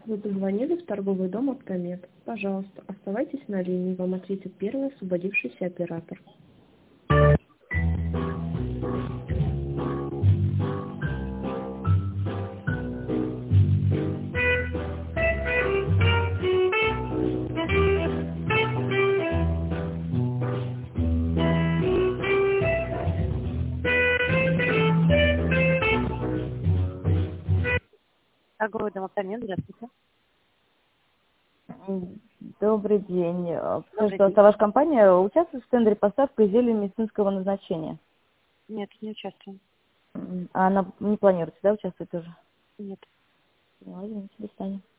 Вы позвонили в торговый дом «Автомед». Пожалуйста, оставайтесь на линии, вам ответит первый освободившийся оператор. Торговый дом «Автомед», здравствуйте. Добрый день. Добрый Скажите, день. а ваша компания участвует в тендере поставки изделий медицинского назначения? Нет, не участвуем. А она не планируете, да, участвовать тоже? Нет. Поняла, извините, до свидания.